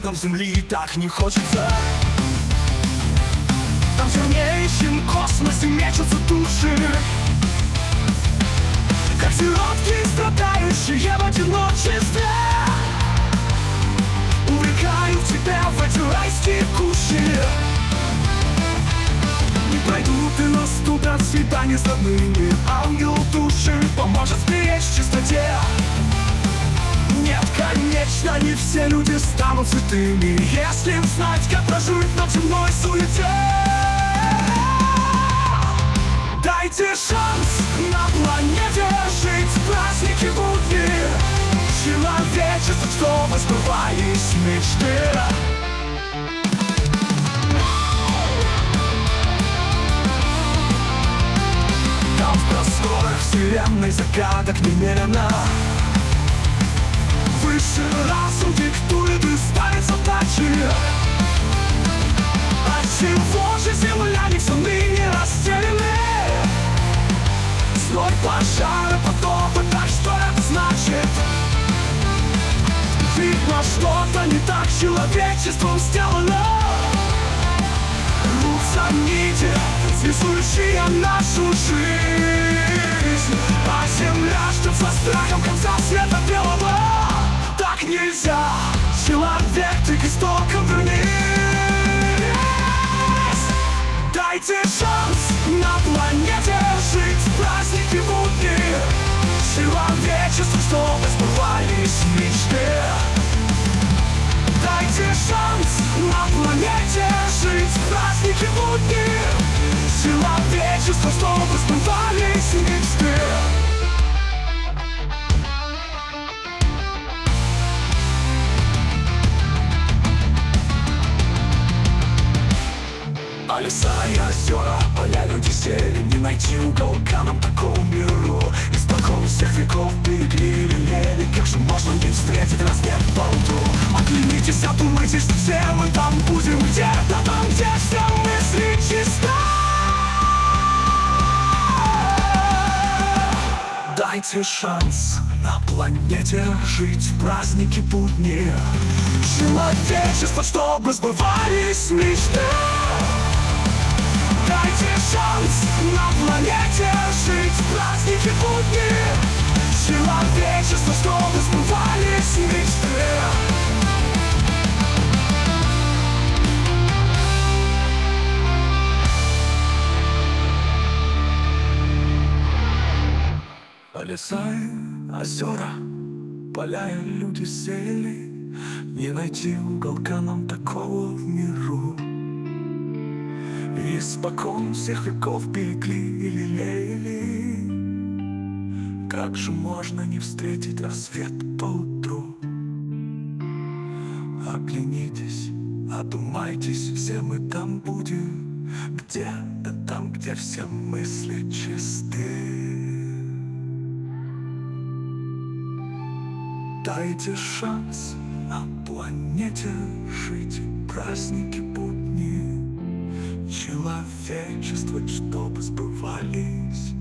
нам Земли так не хочется. Там в темнеющем космосе мечутся души, как сиротки, страдающие в одиночестве. Увлекаю тебя в эти райские кущи. Не пройдут и наступят свидания с родными. Ангел души поможет сберечь в чистоте. Нет, конечно, не все люди станут святыми, если им знать, как прожить на земной суете. Дайте шанс на планете жить в праздники будни, человечеству, чтобы сбывались мечты. Там в просторах вселенной загадок немерено. Высший разум диктует и ставит задачи. Отчего же земляне все ныне растеряны? Зной пожара, потопы, так что это значит? Видно, что-то не так с человечеством сделано. Рвутся нити, связующие нашу жизнь, а земля ждет со страхом конца света белого. Так нельзя, человек, ты к истокам вернись. Дайте шанс на планете жить в праздники будни, человечеству, чтобы сбывались мечты. Дайте шанс на планете жить в праздники будни, человечеству, чтобы сбывались мечты. А леса и озера, поля, люди, зелень, не найти уголка нам такому миру. Испокон всех веков берегли и лелеяли, как же можно не встретить рассвет поутру? Оглянитесь, одумайтесь, что все мы там будем где-то там, где все мысли чисты. Дайте шанс на планете жить в праздники будни, человечество, чтобы сбывались мечты. Дайте шанс на планете жить в праздники будни, человечество, чтобы сбывались мечты. А леса и озера, поля и люди сели, не найти уголка нам такого в миру. Испокон всех веков берегли и лелеяли, как же можно не встретить рассвет поутру? Оглянитесь, одумайтесь, все мы там будем, где-то там, где все мысли чисты. Дайте шанс на планете жить в праздники будни, человечество, чтобы сбывались